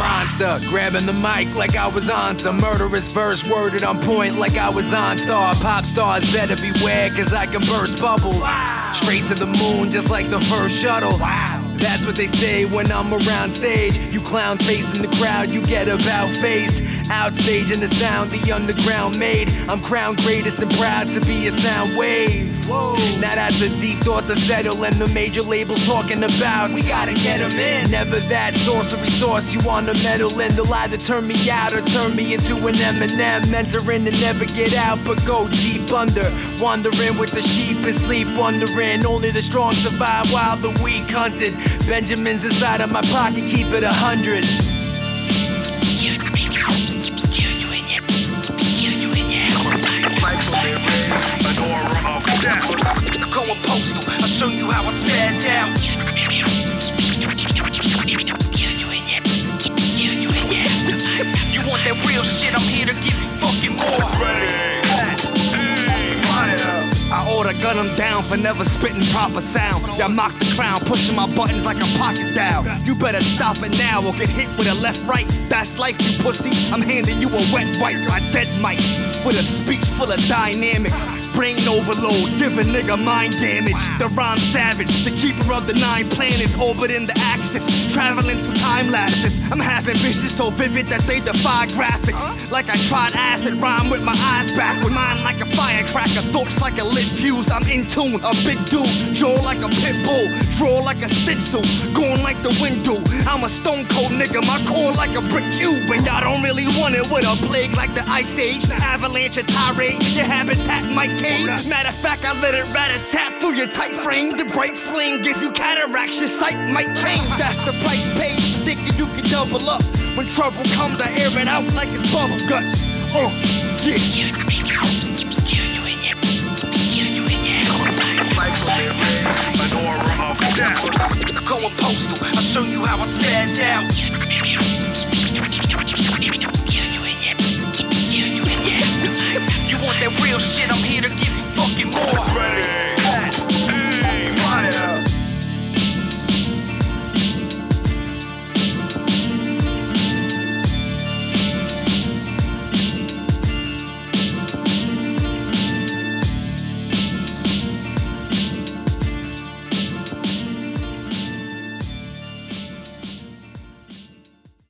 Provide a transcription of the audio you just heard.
monster, grabbing the mic like I was on some murderous verse, worded on point like I was on Star. Pop stars better beware, cause I can burst bubbles. Straight to the moon, just like the first shuttle. That's what they say when I'm around stage. You clowns facing the crowd, you get about faced. Outstaging the sound the underground made. I'm crowned greatest and proud to be a sound wave. Whoa. Now that's a deep thought to settle, and the major labels talking about we gotta get them in. Never that sorcery sauce you wanna meddle in. They'll either turn me out or turn me into an Eminem. Mentoring and never get out but go deep under. Wandering with the sheep and sleep wondering. Only the strong survive while the weak hunted. Benjamins inside of my pocket, keep it 100. Going postal, I'll show you how I spaz out. You want that real shit, I'm here to give you fucking more. I order gun them down for never spitting proper sound. Y'all mock the crown, pushing my buttons like a pocket dial. You better stop it now or get hit with a left right. That's life, you pussy. I'm handing you a wet wipe. My dead mics with a speech full of dynamics. Brain overload, give a nigga mind damage. The rhyme savage, the keeper of the 9 planets, orbiting the axis, traveling through time lapses. I'm having visions so vivid that they defy graphics. Like I tried acid, rhyme with my eyes backward. Mind like a firecracker, thoughts like a lit fuse. I'm in tune, a big dude, jaw like a pit bull, draw like a stencil, going like the wind do. I'm a stone cold nigga, my core like a brick cube. And y'all don't really want it with a plague like the ice age. Avalanche, a tirade, your habitat might cave. Matter of fact, I let it rat-a-tat through your tight frame. The bright flame gives you cataracts, your sight might change. That's the price paid, thinking you can double up. When trouble comes, I air it out like it's bubble guts. Yeah. Going postal, I'll show you how I spaz out.